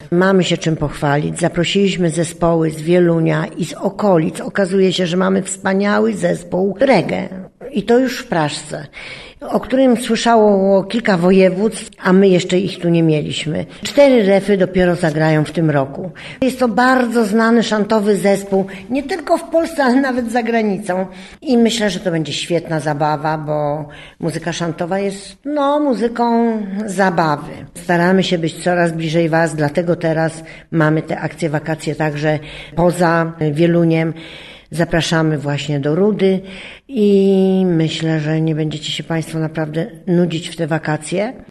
Mamy się czym pochwalić. Zaprosiliśmy zespoły z Wielunia i z okolic. Okazuje się, że mamy wspaniały zespół reggae. I to już w Praszce, o którym słyszało kilka województw, a my jeszcze ich tu nie mieliśmy. 4 refy dopiero zagrają w tym roku. Jest to bardzo znany szantowy zespół, nie tylko w Polsce, ale nawet za granicą. I myślę, że to będzie świetna zabawa, bo muzyka szantowa jest, muzyką zabawy. Staramy się być coraz bliżej Was, dlatego teraz mamy te akcje, wakacje także poza Wieluniem. Zapraszamy właśnie do Rudy i myślę, że nie będziecie się Państwo naprawdę nudzić w te wakacje.